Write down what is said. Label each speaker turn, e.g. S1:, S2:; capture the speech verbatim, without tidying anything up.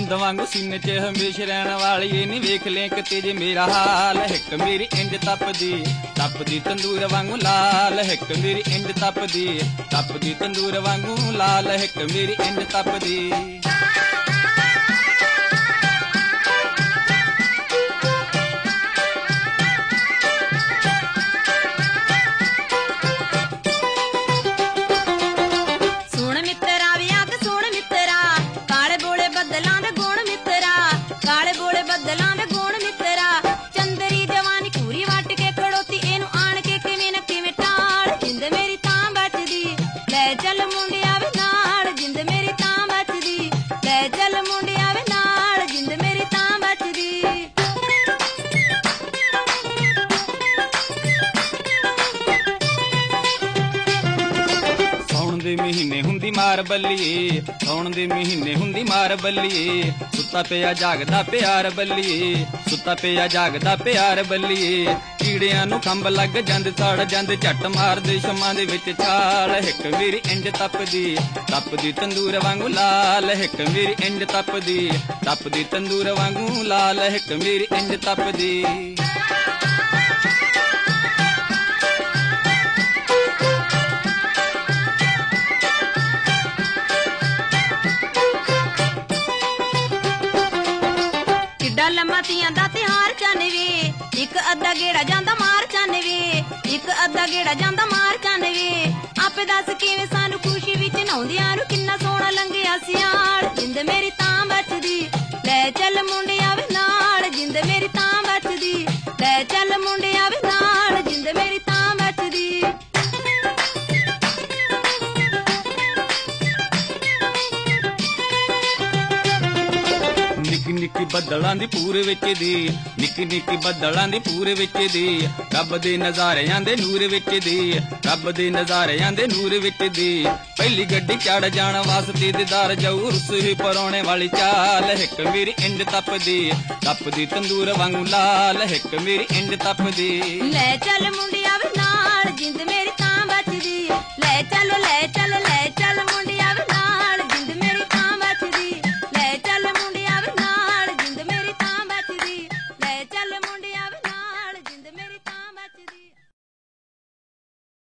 S1: चंद वांगू सीने च हमेशा रहने वाली नी वेख ले किते जे मेरा हाल हिक मेरी इंज तपदी तपदी तंदूर वांगू लाल हिक मेरी इंज तपदी तपदी तंदूर वांगू लाल हिक मेरी इंज तपदी। महीने हुंदी मार बल्लीए सौण दे महीने हुंदी मार बल्लीए सुता पिया जागदा प्यार बल्लीए सुता पिया जागदा प्यार बल्लीए कीड़ियां नू खंब लग जांदे सड़ जांदे झट मारदे शमां दे विच छाल हिक मेरी इंज तपदी तपदी तंदूर वांगू लाल हिक मेरी इंज तपदी तपदी तंदूर वांगू लाल हिक मेरी इंज तपदी।
S2: लम्मा तियां दा त्योहार चन वे इक अद्धा गेड़ा जांदा मार चन वे इक अद्धा गेड़ा जांदा मार चन वे आपे दस किवें सानू खुशी विच नहाउंदियां नू किन्ना सोहना लंघिया सियाल जिंद मेरी तां बचदी लै चल मुंडिया वे नाल जिंद मेरी तां बचदी लै चल मुंडिया वे नाल जिंद मेरी तां बचदी।
S1: निक्की निक्की बदलां दी पूर विच दी निक्की निक्की बदलां दी पूर विच दी रब दे नज़ारियां दे नूर विच दी रब दे नज़ारियां दे नूर विच दी पहली गड्डी चढ़ जाण वास्ते दीदार जाऊ रुस ही परौणे वाली चाल हिक मेरी इंज तपदी तपदी तंदूर वांगू लाल हिक मेरी इंज तपदी
S2: लै चल मुंडिया वे